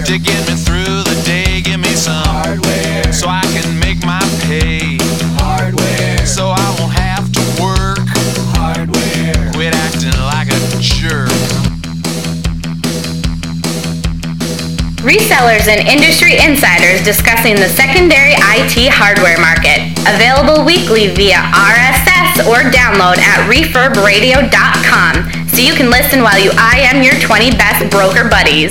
To get me through the day, give me some hardware, so I can make my pay. Hardware, so I won't have to work. Hardware, quit acting like a jerk. Resellers and industry insiders discussing the secondary IT hardware market. Available weekly via RSS or download at refurbradio.com so you can listen while you IM your 20 best broker buddies.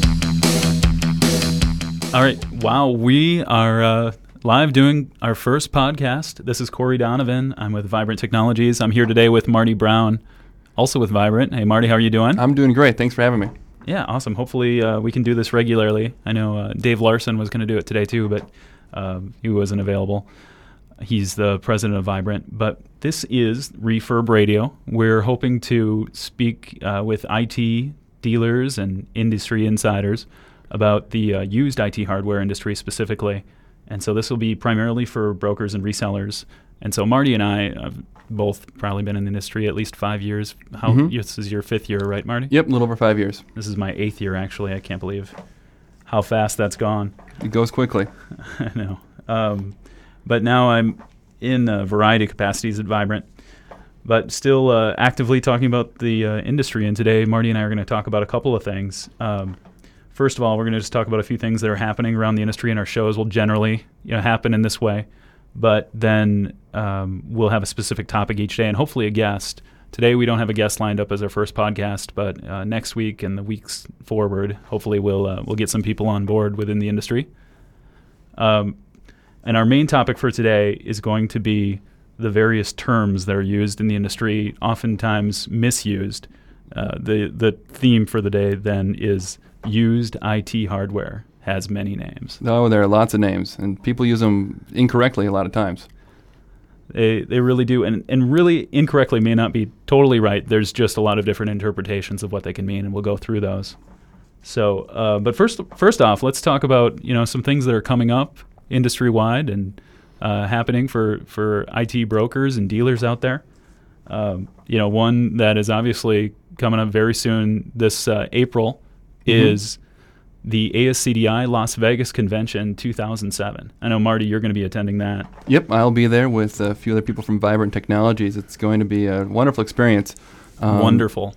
All right. Wow. We are live doing our first podcast. This is Corey Donovan. I'm with Vibrant Technologies. I'm here today with Marty Brown, also with Vibrant. Hey, Marty, how are you doing? I'm doing great. Thanks for having me. Yeah, awesome. Hopefully we can do this regularly. I know Dave Larson was going to do it today too, but he wasn't available. He's the president of Vibrant. But this is Refurb Radio. We're hoping to speak with IT dealers and industry insiders about the used IT hardware industry specifically. And so this will be primarily for brokers and resellers. And so Marty and I have both probably been in the industry at least 5 years. This is your fifth year, right, Marty? Yep, a little over 5 years. This is my 8th year, actually. I can't believe how fast that's gone. It goes quickly. I know. But now I'm in a variety of capacities at Vibrant, but still actively talking about the industry. And today, Marty and I are going to talk about a couple of things. First of all, we're going to just talk about a few things that are happening around the industry, and our shows will generally happen in this way. But then we'll have a specific topic each day and hopefully a guest. Today we don't have a guest lined up as our first podcast, but next week and the weeks forward, hopefully we'll get some people on board within the industry. And our main topic for today is going to be the various terms that are used in the industry, oftentimes misused. The theme for the day then is used IT hardware. Has many names. Oh, there are lots of names, and people use them incorrectly a lot of times. They really do, and really incorrectly may not be totally right. There's just a lot of different interpretations of what they can mean, and we'll go through those. So, but first off, let's talk about some things that are coming up industry-wide and happening for IT brokers and dealers out there. One that is obviously coming up very soon this April is the ASCDI Las Vegas Convention 2007. I know, Marty, you're going to be attending that. Yep, I'll be there with a few other people from Vibrant Technologies. It's going to be a wonderful experience. Wonderful.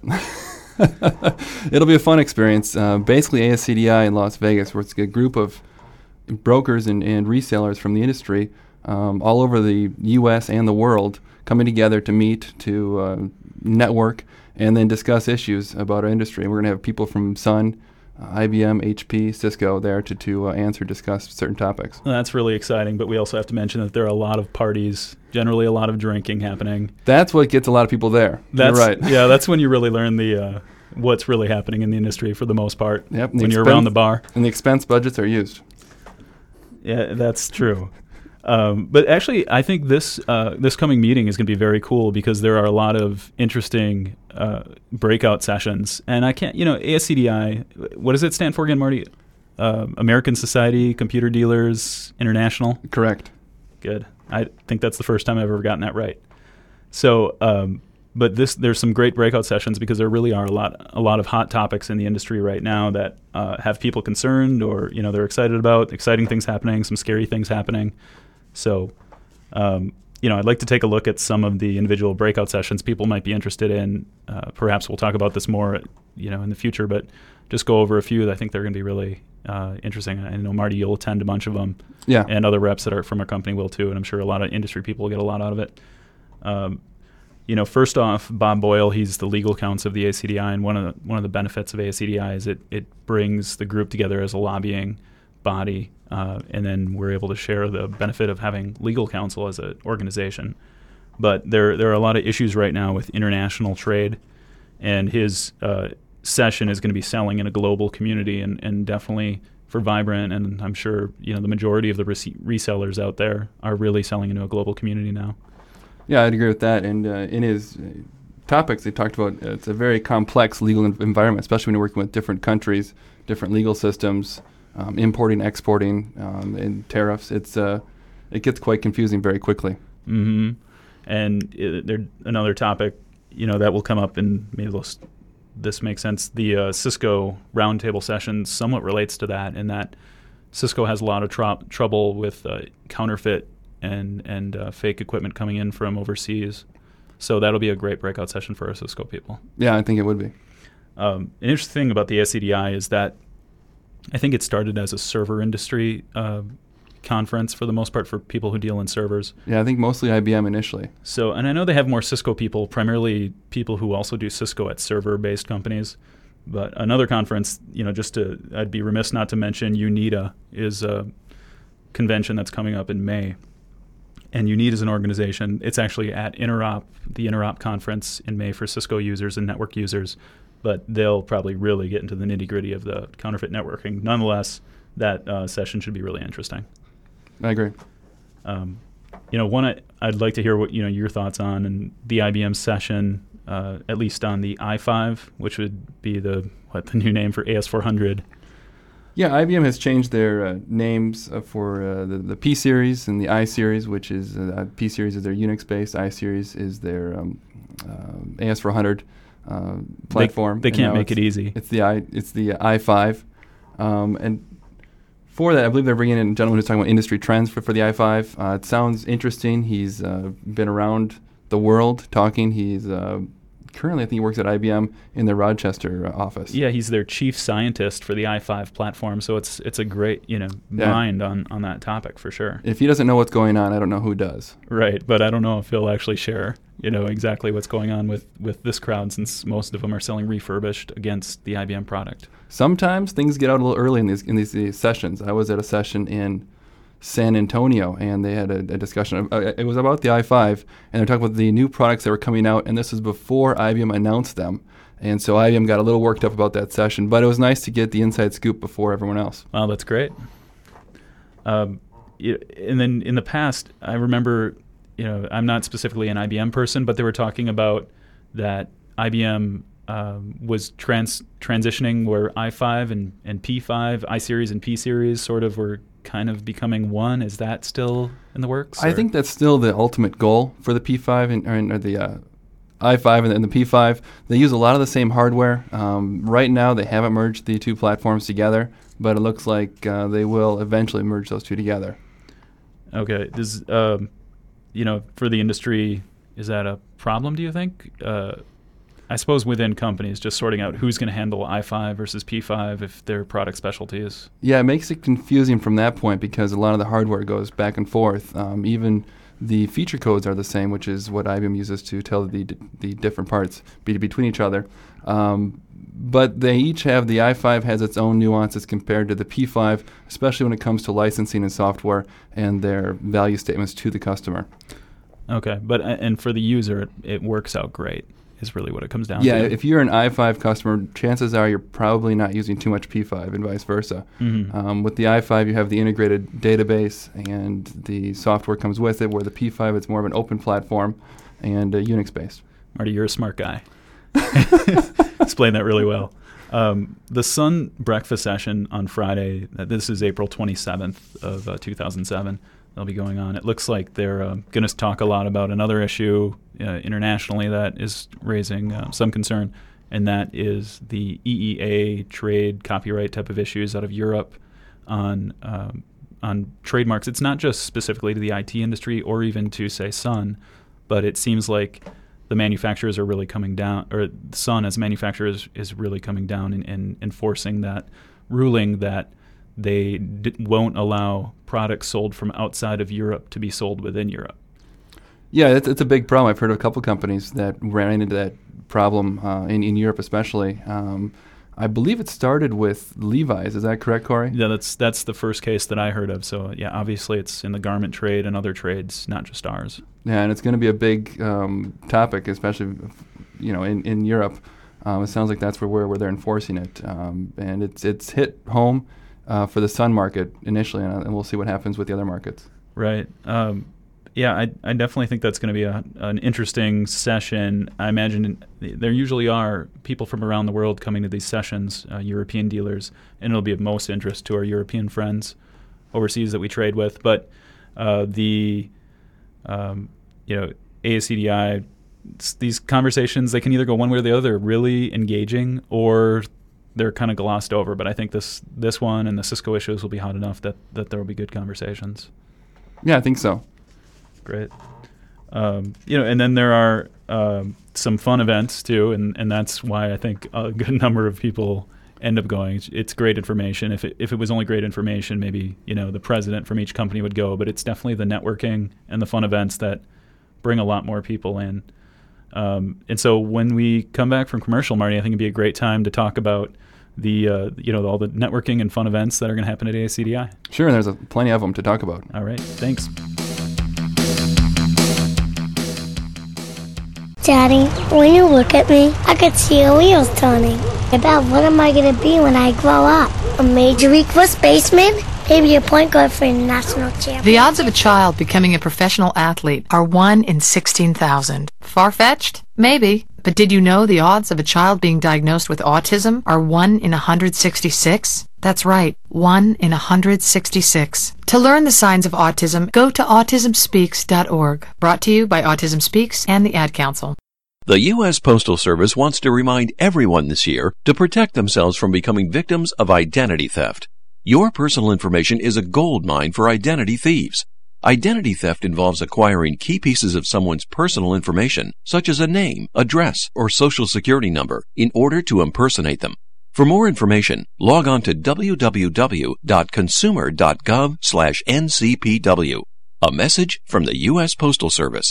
It'll be a fun experience. Basically, ASCDI in Las Vegas, where it's a group of brokers and resellers from the industry all over the U.S. and the world coming together to meet, to network, and then discuss issues about our industry. We're going to have people from Sun, IBM, HP, Cisco there to discuss certain topics. Well, that's really exciting, but we also have to mention that there are a lot of parties, generally a lot of drinking happening. That's what gets a lot of people there. You're right. Yeah, that's when you really learn the what's really happening in the industry for the most part. Yep, when you're around the bar. And the expense budgets are used. Yeah, that's true. But actually, I think this coming meeting is going to be very cool because there are a lot of interesting breakout sessions. And I can't, ASCDI, what does it stand for again, Marty? American Society Computer Dealers International? Correct. Good. I think that's the first time I've ever gotten that right. So, but there's some great breakout sessions because there really are a lot of hot topics in the industry right now that have people concerned or, they're excited about, exciting things happening, some scary things happening. So, I'd like to take a look at some of the individual breakout sessions people might be interested in. Perhaps we'll talk about this more, in the future, but just go over a few that I think they're going to be really interesting. I know, Marty, you'll attend a bunch of them. Yeah. And other reps that are from our company will too, and I'm sure a lot of industry people will get a lot out of it. First off, Bob Boyle, he's the legal counsel of the ASCDI, and one of the benefits of ASCDI is it brings the group together as a lobbying body, and then we're able to share the benefit of having legal counsel as an organization. But there are a lot of issues right now with international trade, and his session is going to be selling in a global community, and definitely for Vibrant, and I'm sure the majority of the resellers out there are really selling into a global community now. Yeah, I'd agree with that. And in his topics, he talked about it's a very complex legal environment, especially when you're working with different countries, different legal systems, importing, exporting, and tariffs. It gets quite confusing very quickly. Mm-hmm. And another topic, that will come up in maybe this makes sense. The Cisco roundtable session somewhat relates to that, in that Cisco has a lot of trouble with counterfeit and fake equipment coming in from overseas. So that'll be a great breakout session for our Cisco people. Yeah, I think it would be. An interesting thing about the ASCDI is that I think it started as a server industry conference for the most part for people who deal in servers. Yeah, I think mostly IBM initially. So, and I know they have more Cisco people, primarily people who also do Cisco at server-based companies. But another conference, I'd be remiss not to mention UNITA is a convention that's coming up in May. And UNITA is an organization. It's actually at Interop, the Interop conference in May for Cisco users and network users. But they'll probably really get into the nitty-gritty of the counterfeit networking. Nonetheless, that session should be really interesting. I agree. One I'd like to hear what your thoughts on, and the IBM session, at least on the i5, which would be the new name for AS400. Yeah, IBM has changed their names for the P series and the I series, which is P series is their Unix-based, I series is their AS400 platform. They can't make it easy. It's the i5, and for that, I believe they're bringing in a gentleman who's talking about industry trends for the i5. It sounds interesting. He's been around the world talking. He's currently, I think he works at IBM in their Rochester office. Yeah, he's their chief scientist for the i5 platform. So it's a great mind on that topic for sure. If he doesn't know what's going on, I don't know who does. Right, but I don't know if he'll actually share exactly what's going on with this crowd, since most of them are selling refurbished against the IBM product. Sometimes things get out a little early in these sessions. I was at a session in San Antonio, and they had a discussion. It was about the i5, and they're talking about the new products that were coming out, and this was before IBM announced them. And so IBM got a little worked up about that session, but it was nice to get the inside scoop before everyone else. Wow, that's great. And then in the past, I remember, I'm not specifically an IBM person, but they were talking about that IBM was transitioning where i5 and P5, I series and P series sort of were kind of becoming one. Is that still in the works? I think that's still the ultimate goal for the P5 or the i5 and the P5. They use a lot of the same hardware. Right now, they haven't merged the two platforms together, but it looks like they will eventually merge those two together. Okay. For the industry, is that a problem, do you think? I suppose within companies, just sorting out who's going to handle i5 versus P5 if they're product specialties. Yeah, it makes it confusing from that point because a lot of the hardware goes back and forth. Even the feature codes are the same, which is what IBM uses to tell the different parts between each other. But they each have, the i5 has its own nuances compared to the P5, especially when it comes to licensing and software and their value statements to the customer. Okay, and for the user, it works out great, is really what it comes down to. Yeah, if you're an i5 customer, chances are you're probably not using too much P5 and vice versa. Mm-hmm. With the i5, you have the integrated database and the software comes with it, where the P5, it's more of an open platform and Unix-based. Marty, you're a smart guy. Explain that really well. The Sun breakfast session on Friday, this is April 27th of 2007, they'll be going on. It looks like they're going to talk a lot about another issue internationally that is raising some concern, and that is the EEA trade copyright type of issues out of Europe on trademarks. It's not just specifically to the IT industry or even to, say, Sun, but it seems like the manufacturers are really coming down, or Sun as manufacturers is really coming down and enforcing that ruling that they won't allow products sold from outside of Europe to be sold within Europe. Yeah, it's a big problem. I've heard of a couple companies that ran into that problem in Europe especially. I believe it started with Levi's. Is that correct, Corey? Yeah, that's the first case that I heard of. So, yeah, obviously it's in the garment trade and other trades, not just ours. Yeah, and it's going to be a big topic, especially in Europe. It sounds like that's where they're enforcing it. And it's hit home for the Sun market initially, and we'll see what happens with the other markets. Right. Yeah, I definitely think that's going to be an interesting session. I imagine there usually are people from around the world coming to these sessions, European dealers, and it'll be of most interest to our European friends overseas that we trade with. But ASCDI these conversations, they can either go one way or the other, really engaging, or they're kind of glossed over. But I think this one and the Cisco issues will be hot enough that there will be good conversations. Yeah, I think so. Great. And then there are some fun events too, and that's why I think a good number of people end up going. It's great information. If it was only great information, maybe the president from each company would go. But it's definitely the networking and the fun events that bring a lot more people in. And so when we come back from commercial, Marty, I think it'd be a great time to talk about the all the networking and fun events that are going to happen at ASCDI. Sure, and there's plenty of them to talk about. All right, thanks. Daddy, when you look at me, I could see your wheels turning. About what am I going to be when I grow up? A Major League First baseman? Maybe a point guard for a national champion. The odds of a child becoming a professional athlete are 1 in 16,000. Far-fetched? Maybe. But did you know the odds of a child being diagnosed with autism are 1 in 166? That's right, 1 in 166. To learn the signs of autism, go to autismspeaks.org. Brought to you by Autism Speaks and the Ad Council. The U.S. Postal Service wants to remind everyone this year to protect themselves from becoming victims of identity theft. Your personal information is a gold mine for identity thieves. Identity theft involves acquiring key pieces of someone's personal information, such as a name, address, or social security number, in order to impersonate them. For more information, log on to www.consumer.gov/ncpw. A message from the U.S. Postal Service.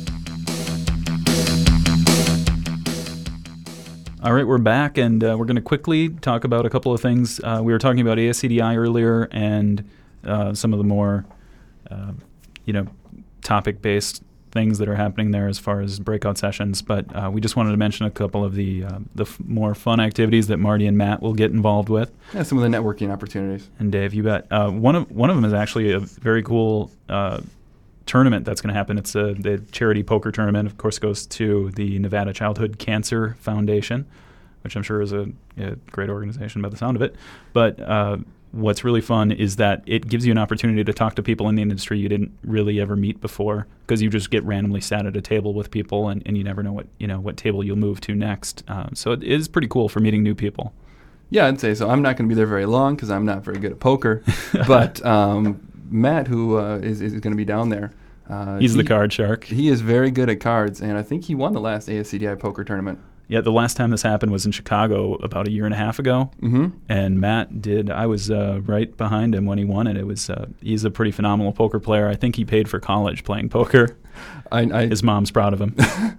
All right, we're back, and we're going to quickly talk about a couple of things. We were talking about ASCDI earlier and some of the more, topic-based things that are happening there as far as breakout sessions. But we just wanted to mention a couple of the more fun activities that Marty and Matt will get involved with. Yeah, some of the networking opportunities. And Dave, you bet. One of them is actually a very cool tournament that's going to happen. It's the charity poker tournament. Of course, goes to the Nevada Childhood Cancer Foundation, which I'm sure is a great organization by the sound of it. But what's really fun is that it gives you an opportunity to talk to people in the industry you didn't really ever meet before, because you just get randomly sat at a table with people, and you never know what table you'll move to next. So it is pretty cool for meeting new people. Yeah, I'd say so. I'm not going to be there very long because I'm not very good at poker. But Matt, who is going to be down there. He's the card shark. He is very good at cards, and I think he won the last ASCDI poker tournament. Yeah, the last time this happened was in Chicago about a year and a half ago. Mm-hmm. And Matt did. I was right behind him when he won it. It was he's a pretty phenomenal poker player. I think he paid for college playing poker. His mom's proud of him.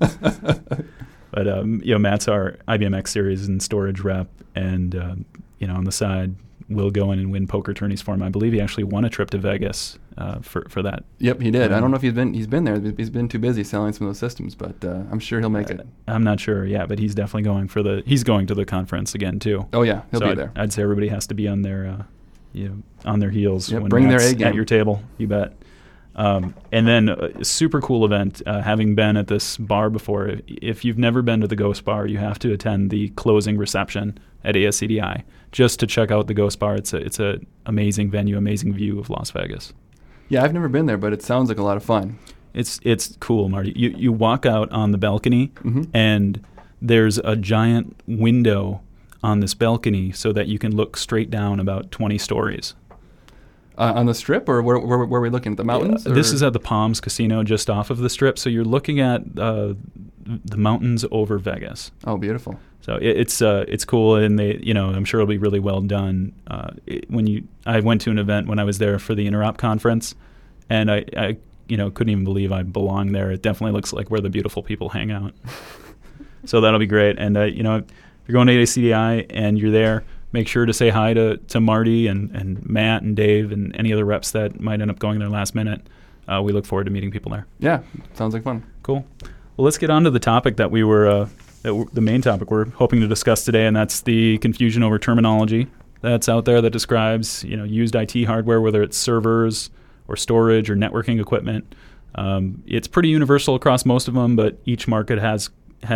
But Matt's our IBM X Series and storage rep, and on the side, we'll go in and win poker tourneys for him. I believe he actually won a trip to Vegas for that. Yep, he did. I don't know if he's been there. He's been too busy selling some of those systems, but I'm sure he'll make it. I'm not sure, yeah, but he's definitely going he's going to the conference again too. Oh yeah, he'll be there. I'd say everybody has to be on their on their heels when bring Matt's their A game at your table. You bet. And then a super cool event, having been at this bar before, if you've never been to the Ghost Bar, you have to attend the closing reception at ASCDI just to check out the Ghost Bar. It's a amazing venue, amazing view of Las Vegas. Yeah, I've never been there, but it sounds like a lot of fun. It's cool, Marty. You walk out on the balcony, mm-hmm. and there's a giant window on this balcony so that you can look straight down about 20 stories. On the Strip, or where are we looking at the mountains? This is at the Palms Casino, just off of the Strip. So you're looking at the mountains over Vegas. Oh, beautiful! So it's cool, and I'm sure it'll be really well done. I went to an event when I was there for the Interop conference, and I couldn't even believe I belonged there. It definitely looks like where the beautiful people hang out. So that'll be great. And if you're going to ASCDI and you're there, make sure to say hi to Marty and Matt and Dave and any other reps that might end up going there last minute. We look forward to meeting people there. Yeah, sounds like fun. Cool. Well, let's get on to the topic that the main topic we're hoping to discuss today, and that's the confusion over terminology that's out there that describes used IT hardware, whether it's servers or storage or networking equipment. It's pretty universal across most of them, but each market has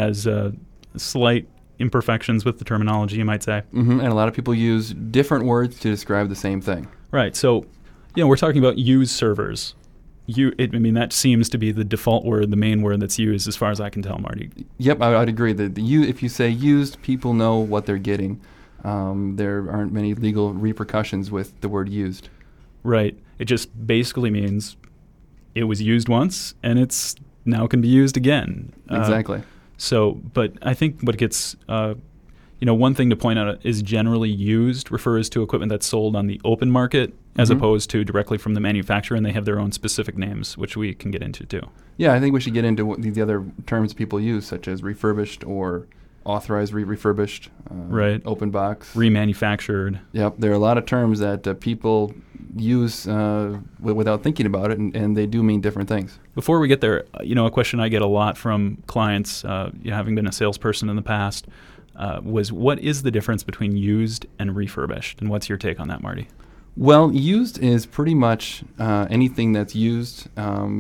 slight imperfections with the terminology, you might say. Mm-hmm. And a lot of people use different words to describe the same thing. Right. So, we're talking about used servers. that seems to be the default word, the main word that's used, as far as I can tell, Marty. Yep, I'd agree. If you say used, people know what they're getting. There aren't many legal repercussions with the word used. Right. It just basically means it was used once, and it's now can be used again. Exactly. But I think what gets, one thing to point out is generally used refers to equipment that's sold on the open market as opposed to directly from the manufacturer, and they have their own specific names, which we can get into too. Yeah, I think we should get into what the other terms people use, such as refurbished or authorized refurbished, right. Open box. Remanufactured. Yep, there are a lot of terms that people use without thinking about it, and they do mean different things. Before we get there, a question I get a lot from clients, having been a salesperson in the past, was what is the difference between used and refurbished? And what's your take on that, Marty? Well, used is pretty much anything that's used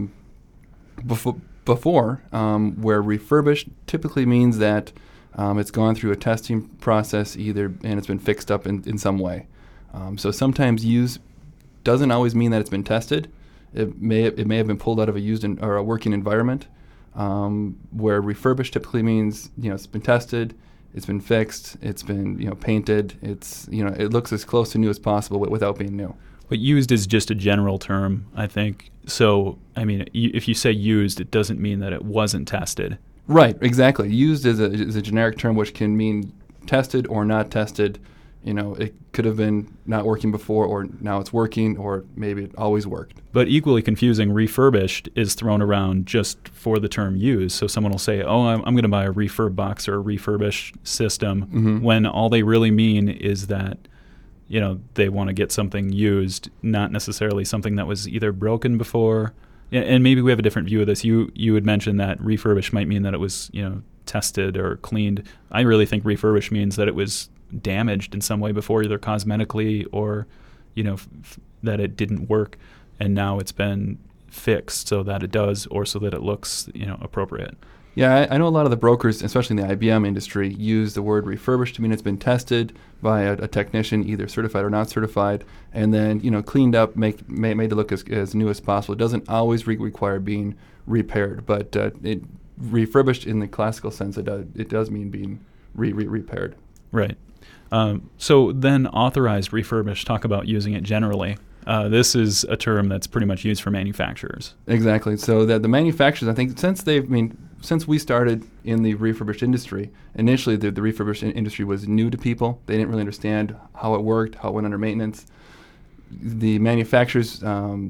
before, where refurbished typically means that it's gone through a testing process and it's been fixed up in some way. So sometimes used doesn't always mean that it's been tested. It may have been pulled out of a used or a working environment, where refurbished typically means it's been tested, it's been fixed, it's been painted, it looks as close to new as possible without being new. But used is just a general term, I think. So if you say used, it doesn't mean that it wasn't tested. Right, exactly. Used is a generic term which can mean tested or not tested. It could have been not working before, or now it's working, or maybe it always worked. But equally confusing, refurbished is thrown around just for the term used. So someone will say, oh, I'm going to buy a refurb box or a refurbished system, when all they really mean is that, they want to get something used, not necessarily something that was either broken before. And maybe we have a different view of this. You had mentioned that refurbished might mean that it was, tested or cleaned. I really think refurbished means that it was damaged in some way before, either cosmetically or, that it didn't work, and now it's been fixed so that it does, or so that it looks, appropriate. Yeah, I know a lot of the brokers, especially in the IBM industry, use the word refurbished to mean it's been tested by a technician, either certified or not certified, and then cleaned up, made to look as new as possible. It doesn't always require being repaired, but refurbished in the classical sense, it does mean being repaired. Right. So then authorized refurbished, talk about using it generally. This is a term that's pretty much used for manufacturers. Exactly. So the manufacturers, I think, since we started in the refurbished industry, initially the refurbished industry was new to people. They didn't really understand how it worked, how it went under maintenance. The manufacturers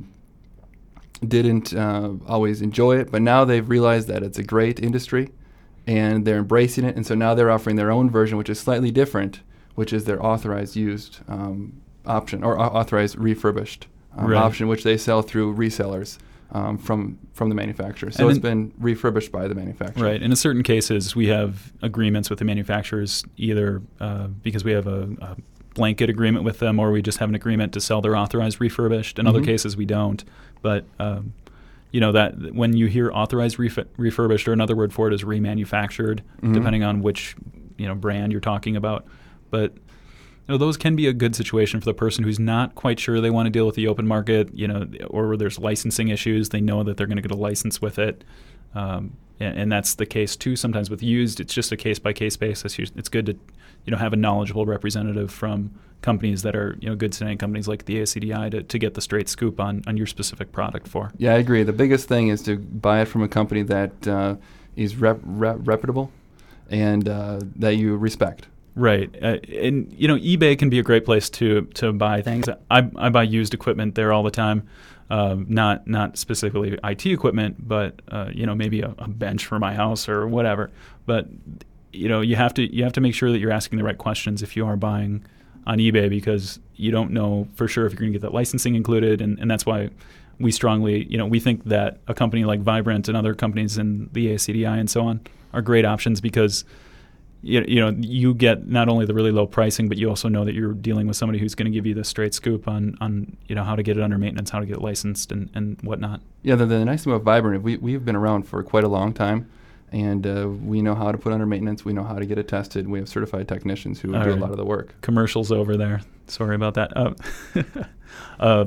didn't always enjoy it, but now they've realized that it's a great industry, and they're embracing it. And so now they're offering their own version, which is slightly different, which is their authorized used option, or authorized refurbished option, which they sell through resellers from the manufacturer. So it's been refurbished by the manufacturer. Right. And in certain cases, we have agreements with the manufacturers, either because we have a blanket agreement with them, or we just have an agreement to sell their authorized refurbished. In other cases, we don't. But that when you hear authorized refurbished, or another word for it is remanufactured, depending on which brand you're talking about. But those can be a good situation for the person who's not quite sure they want to deal with the open market, or where there's licensing issues. They know that they're going to get a license with it. And that's the case too. Sometimes with used, it's just a case-by-case basis. It's good to have a knowledgeable representative from companies that are good standing companies like the ASCDI to get the straight scoop on your specific product for. Yeah, I agree. The biggest thing is to buy it from a company that is reputable and that you respect. Right. And eBay can be a great place to buy things. I buy used equipment there all the time. Not specifically IT equipment, but maybe a bench for my house or whatever. But you have to make sure that you're asking the right questions if you are buying on eBay, because you don't know for sure if you're going to get that licensing included, and that's why we strongly we think that a company like Vibrant and other companies in the ASCDI and so on are great options, because you get not only the really low pricing, but you also know that you're dealing with somebody who's going to give you the straight scoop on how to get it under maintenance, how to get it licensed, and whatnot. Yeah, the nice thing about Vibrant, we've been around for quite a long time, and we know how to put under maintenance. We know how to get it tested. We have certified technicians who do a lot of the work. Commercials over there. Sorry about that.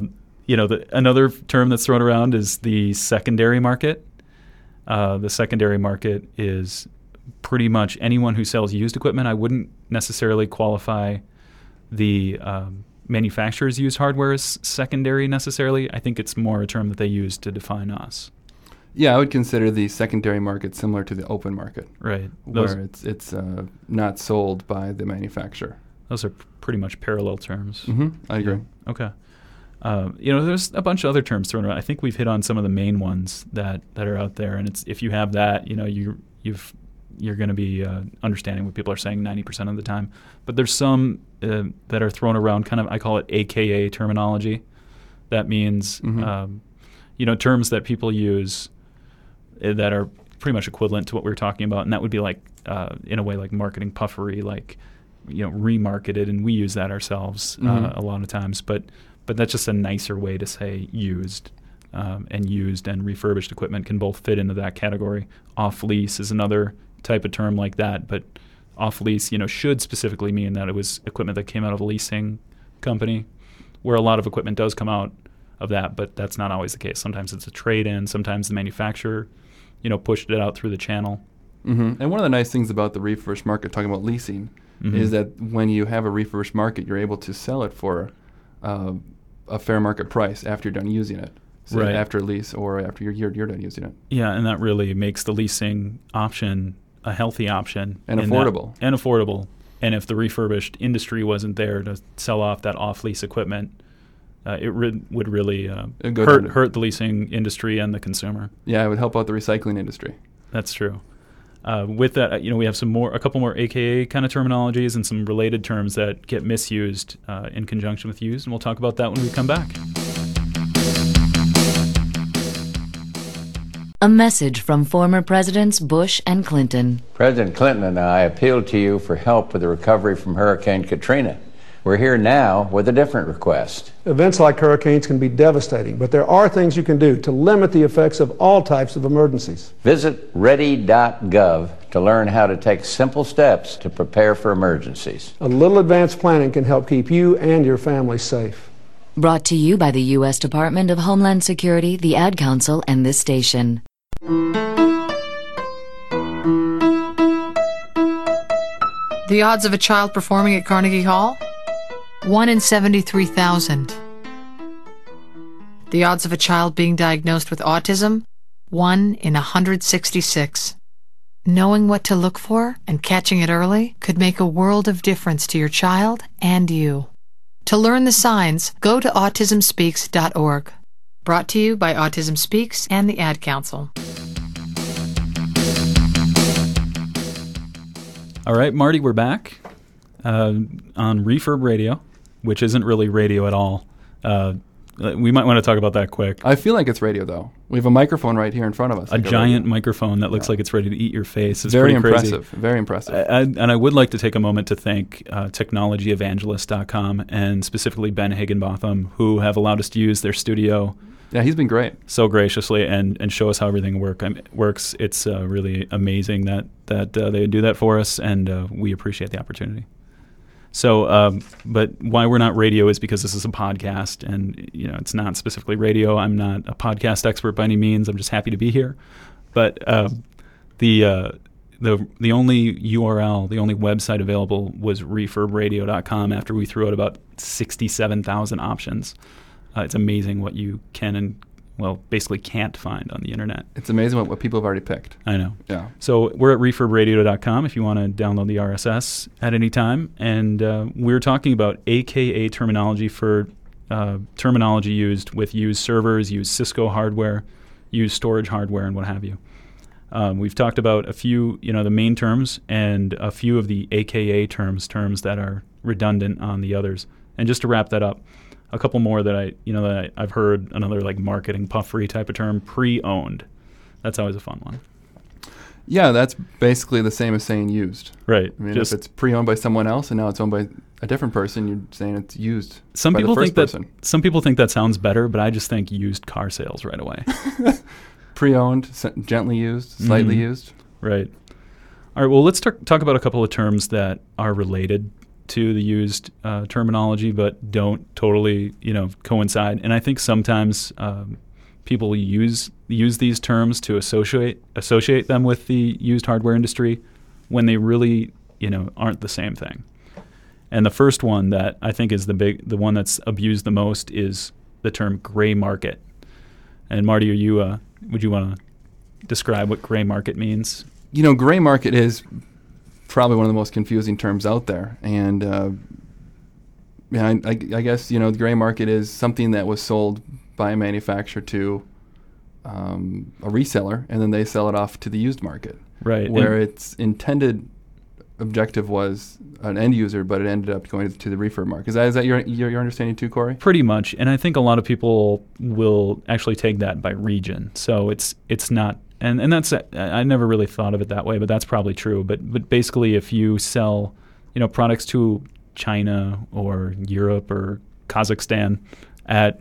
Another term that's thrown around is the secondary market. The secondary market is pretty much anyone who sells used equipment. I wouldn't necessarily qualify the manufacturer's used hardware as secondary necessarily. I think it's more a term that they use to define us. Yeah, I would consider the secondary market similar to the open market. Right. Where it's not sold by the manufacturer. Those are pretty much parallel terms. Mm-hmm. I agree. Okay. There's a bunch of other terms thrown around. I think we've hit on some of the main ones that are out there, and it's if you have that, you're going to be understanding what people are saying 90% of the time. But there's some that are thrown around, kind of, I call it AKA terminology. That means terms that people use that are pretty much equivalent to what we were talking about, and that would be like in a way like marketing puffery, like remarketed, and we use that ourselves a lot of times. But that's just a nicer way to say used, and used and refurbished equipment can both fit into that category. Off lease is another type of term like that, but off lease, should specifically mean that it was equipment that came out of a leasing company, where a lot of equipment does come out of that, but that's not always the case. Sometimes it's a trade-in. Sometimes the manufacturer, pushed it out through the channel. Mm-hmm. And one of the nice things about the refurbished market, talking about leasing, is that when you have a refurbished market, you're able to sell it for a fair market price after you're done using it. So right. After a lease or after you're done using it. Yeah, and that really makes the leasing option a healthy option. And affordable. And if the refurbished industry wasn't there to sell off that off-lease equipment, it would really hurt the leasing industry and the consumer. Yeah, it would help out the recycling industry. That's true. With that, we have a couple more AKA kind of terminologies and some related terms that get misused in conjunction with used, and we'll talk about that when we come back. A message from former Presidents Bush and Clinton. President Clinton and I appealed to you for help with the recovery from Hurricane Katrina. We're here now with a different request. Events like hurricanes can be devastating, but there are things you can do to limit the effects of all types of emergencies. Visit ready.gov to learn how to take simple steps to prepare for emergencies. A little advanced planning can help keep you and your family safe. Brought to you by the U.S. Department of Homeland Security, the Ad Council, and this station. The odds of a child performing at Carnegie Hall? 1 in 73,000. The odds of a child being diagnosed with autism? 1 in 166. Knowing what to look for and catching it early could make a world of difference to your child and you. To learn the signs, go to autismspeaks.org. Brought to you by Autism Speaks and the Ad Council. All right, Marty, we're back on Refurb Radio, which isn't really radio at all. We might want to talk about that quick. I feel like it's radio, though. We have a microphone right here in front of us. A giant microphone that looks like it's ready to eat your face. It's very pretty impressive. Crazy. Very impressive. And I would like to take a moment to thank technologyevangelist.com and specifically Ben Higginbotham, who have allowed us to use their studio. Yeah, he's been great. So graciously and show us how everything works. It's really amazing that they do that for us, and we appreciate the opportunity. So, but why we're not radio is because this is a podcast, and it's not specifically radio. I'm not a podcast expert by any means. I'm just happy to be here. But the only URL, the only website available was refurbradio.com after we threw out about 67,000 options. It's amazing what you can and, basically can't find on the internet. It's amazing what people have already picked. I know. Yeah. So we're at refurbradio.com if you want to download the RSS at any time. And we're talking about AKA terminology for terminology used with used servers, used Cisco hardware, used storage hardware, and what have you. We've talked about a few, the main terms and a few of the AKA terms that are redundant on the others. And just to wrap that up, a couple more that I've heard, another like marketing puffery type of term, pre-owned. That's always a fun one. Yeah, that's basically the same as saying used. Right. I mean, if it's pre-owned by someone else and now it's owned by a different person, you're saying it's used some by people the first person. Some people think that sounds better, but I just think used car sales right away. Pre-owned, gently used, slightly used. Right. All right, well, let's talk about a couple of terms that are related to the used terminology, but don't totally, coincide. And I think sometimes people use these terms to associate them with the used hardware industry when they really, aren't the same thing. And the first one that I think is the one that's abused the most is the term gray market. And Marty, would you want to describe what gray market means? Gray market is probably one of the most confusing terms out there. And I guess, the gray market is something that was sold by a manufacturer to a reseller, and then they sell it off to the used market. Right. Where its intended objective was an end user, but it ended up going to the refurb market. Is that your understanding too, Corey? Pretty much. And I think a lot of people will actually take that by region. So it's not, and that's, I never really thought of it that way, but that's probably true. But basically, if you sell, products to China or Europe or Kazakhstan at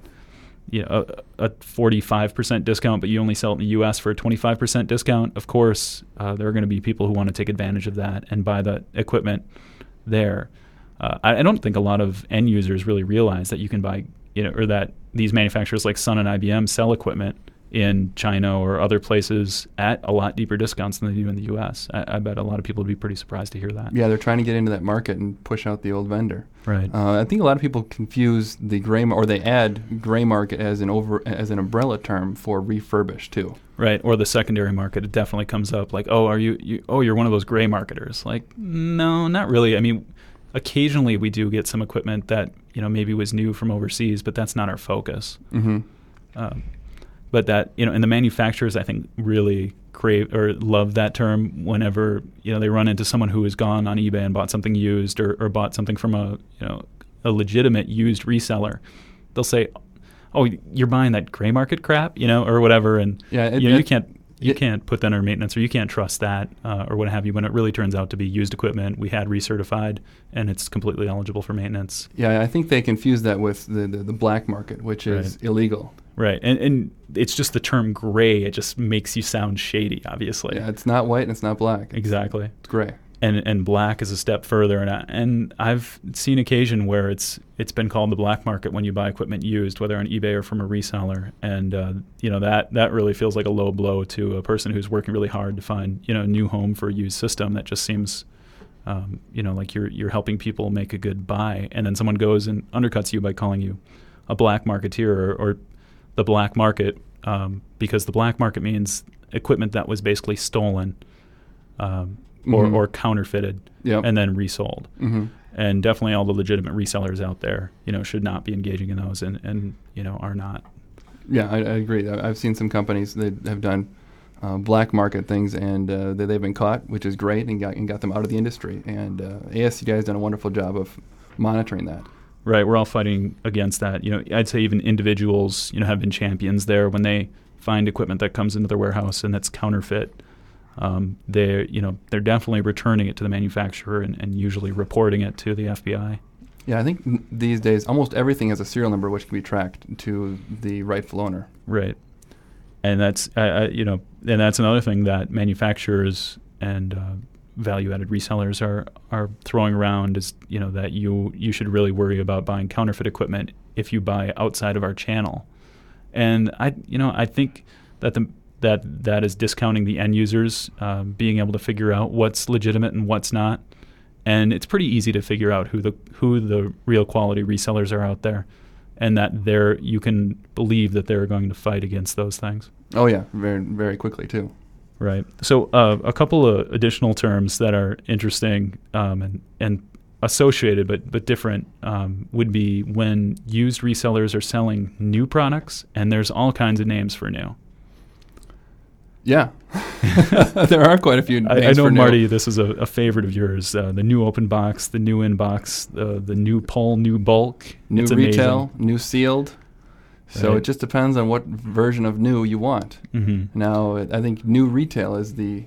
a 45% discount, but you only sell it in the U.S. for a 25% discount, of course, there are going to be people who want to take advantage of that and buy the equipment there. I don't think a lot of end users really realize that you can buy, or that these manufacturers like Sun and IBM sell equipment in China or other places at a lot deeper discounts than they do in the U.S. I bet a lot of people would be pretty surprised to hear that. Yeah, they're trying to get into that market and push out the old vendor. Right. I think a lot of people confuse the or they add gray market as an umbrella term for refurbished too. Right, or the secondary market. It definitely comes up like, oh, you're one of those gray marketers. Like, no, not really. I mean, occasionally we do get some equipment that maybe was new from overseas, but that's not our focus. Mm-hmm. But that, and the manufacturers, I think, really crave or love that term whenever, they run into someone who has gone on eBay and bought something used or bought something from a legitimate used reseller. They'll say, oh, you're buying that gray market crap, or whatever. And you can't put that under maintenance, or you can't trust that or what have you, when it really turns out to be used equipment we had recertified and it's completely eligible for maintenance. Yeah, I think they confuse that with the black market, which is illegal. Right, and it's just the term gray. It just makes you sound shady, obviously. Yeah, it's not white and it's not black. Exactly. It's gray. And black is a step further. And I've seen occasion where it's been called the black market when you buy equipment used, whether on eBay or from a reseller. And that really feels like a low blow to a person who's working really hard to find a new home for a used system. That just seems like you're helping people make a good buy, and then someone goes and undercuts you by calling you a black marketeer or the black market, because the black market means equipment that was basically stolen or counterfeited and then resold. Mm-hmm. And definitely all the legitimate resellers out there, should not be engaging in those and are not. Yeah, I agree. I've seen some companies that have done black market things, and they've been caught, which is great, and got them out of the industry. And ASCDI has done a wonderful job of monitoring that. Right, we're all fighting against that. I'd say even individuals, have been champions there when they find equipment that comes into their warehouse and that's counterfeit. They're definitely returning it to the manufacturer and usually reporting it to the FBI. Yeah, I think these days almost everything has a serial number which can be tracked to the rightful owner. Right, and that's and that's another thing that manufacturers and value-added resellers are throwing around is that you should really worry about buying counterfeit equipment if you buy outside of our channel, and I think that that is discounting the end users being able to figure out what's legitimate and what's not, and it's pretty easy to figure out who the real quality resellers are out there, and that you can believe that they're going to fight against those things. Oh yeah, very very quickly too. Right. So a couple of additional terms that are interesting and associated but different would be when used resellers are selling new products, and there's all kinds of names for new. Yeah. There are quite a few names I know, for Marty, new. this is a favorite of yours. The new open box, the new inbox, the new pull, new bulk. New it's retail, amazing. New sealed. So It just depends on what version of new you want. Mm-hmm. Now, I think new retail is the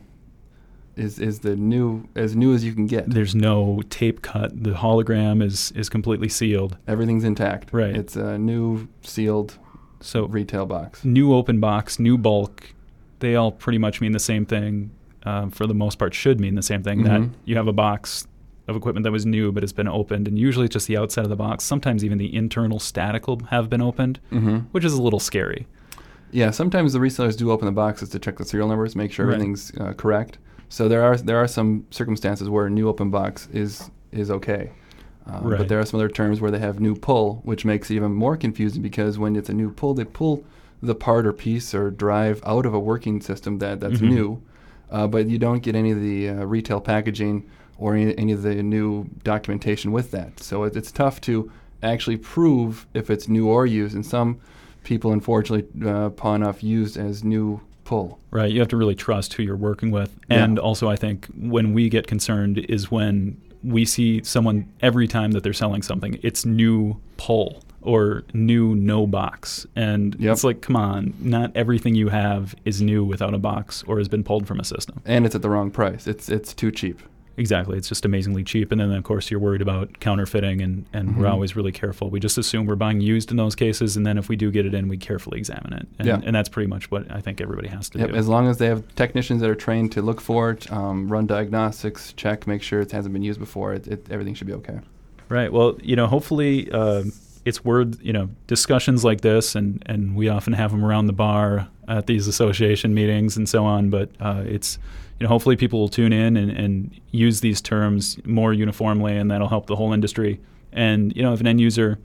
new as you can get. There's no tape cut. The hologram is completely sealed. Everything's intact. Right. It's a new sealed retail box. New open box, new bulk. They all pretty much mean the same thing. For the most part, should mean the same thing. Mm-hmm. That you have a box of equipment that was new but has been opened, and usually it's just the outside of the box. Sometimes even the internal static will have been opened, which is a little scary. Yeah, sometimes the resellers do open the boxes to check the serial numbers, make sure everything's correct. So there are some circumstances where a new open box is okay. But there are some other terms where they have new pull, which makes it even more confusing, because when it's a new pull, they pull the part or piece or drive out of a working system that's new, but you don't get any of the retail packaging or any of the new documentation with that. So it's tough to actually prove if it's new or used, and some people unfortunately pawn off used as new pull. Right, you have to really trust who you're working with. And also I think when we get concerned is when we see someone every time that they're selling something, it's new pull or new no box. And it's like, come on, not everything you have is new without a box or has been pulled from a system. And it's at the wrong price. It's too cheap. Exactly. It's just amazingly cheap. And then, of course, you're worried about counterfeiting, and we're always really careful. We just assume we're buying used in those cases, and then if we do get it in, we carefully examine it. And that's pretty much what I think everybody has to do. As long as they have technicians that are trained to look for it, run diagnostics, check, make sure it hasn't been used before, everything should be okay. Right. Well, hopefully it's word, discussions like this, and we often have them around the bar at these association meetings and so on, but it's... hopefully people will tune in and use these terms more uniformly, and that'll help the whole industry. And, if an end user,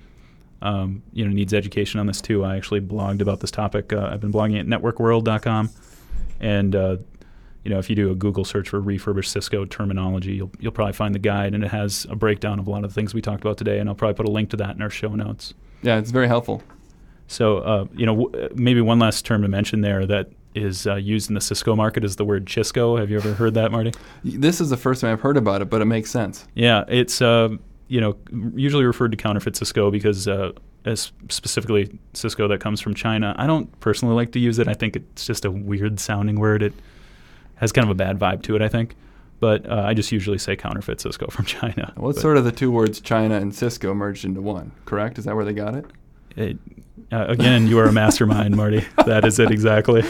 needs education on this too, I actually blogged about this topic. I've been blogging at networkworld.com. And, if you do a Google search for refurbished Cisco terminology, you'll probably find the guide, and it has a breakdown of a lot of the things we talked about today. And I'll probably put a link to that in our show notes. Yeah, it's very helpful. So, maybe one last term to mention there that is used in the Cisco market is the word Chisco. Have you ever heard that, Marty? This is the first time I've heard about it, but it makes sense. Yeah, it's usually referred to counterfeit Cisco because as specifically Cisco that comes from China. I don't personally like to use it. I think it's just a weird sounding word. It has kind of a bad vibe to it, I think. But I just usually say counterfeit Cisco from China. Well, it's sort of the two words China and Cisco merged into one, correct? Is that where they got it? Again, you are a mastermind, Marty. That is it exactly.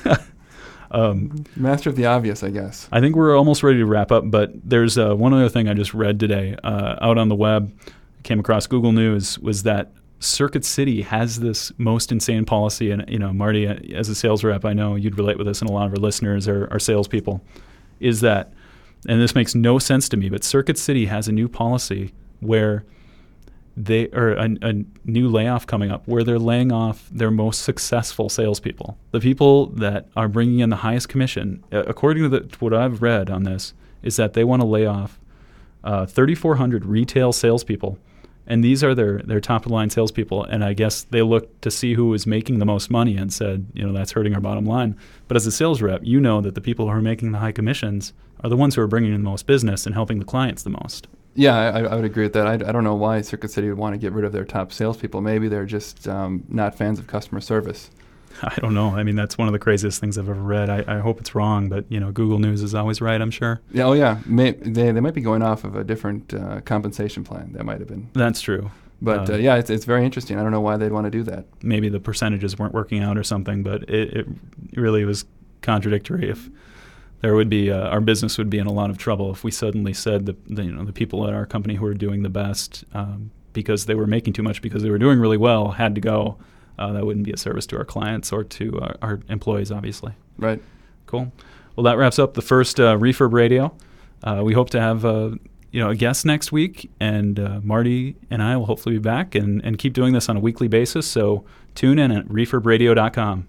Master of the obvious, I guess. I think we're almost ready to wrap up, but there's one other thing I just read today out on the web, came across Google News, was that Circuit City has this most insane policy. And, Marty, as a sales rep, I know you'd relate with this, and a lot of our listeners are salespeople, is that, and this makes no sense to me, but Circuit City has a new policy where they are a new layoff coming up where they're laying off their most successful salespeople, the people that are bringing in the highest commission. According to what I've read on this, is that they want to lay off 3,400 retail salespeople, and these are their top of the line salespeople. And I guess they looked to see who was making the most money and said, that's hurting our bottom line. But as a sales rep, that the people who are making the high commissions are the ones who are bringing in the most business and helping the clients the most. Yeah, I would agree with that. I don't know why Circuit City would want to get rid of their top salespeople. Maybe they're just not fans of customer service. I don't know. I mean, that's one of the craziest things I've ever read. I hope it's wrong, but Google News is always right, I'm sure. Yeah, they might be going off of a different compensation plan. That might have been. That's true. But it's very interesting. I don't know why they'd want to do that. Maybe the percentages weren't working out or something, but it really was contradictory. If there would be our business would be in a lot of trouble if we suddenly said the people at our company who are doing the best because they were making too much because they were doing really well had to go. That wouldn't be a service to our clients or to our employees, obviously. Right. Cool. Well, that wraps up the first Refurb Radio. We hope to have a guest next week, and Marty and I will hopefully be back and keep doing this on a weekly basis. So tune in at refurbradio.com.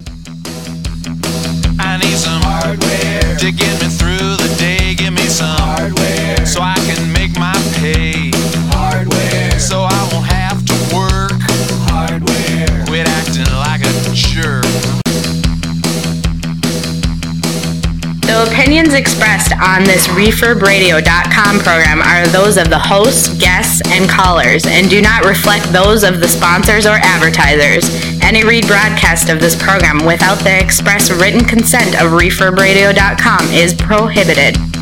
I need some hardware to get me through the day. Give me some hardware so I can make my pay. Hardware so I won't have to work. Hardware quit acting like a jerk. The opinions expressed on this RefurbRadio.com program are those of the hosts, guests, and callers, and do not reflect those of the sponsors or advertisers. Any rebroadcast of this program without the express written consent of RefurbRadio.com is prohibited.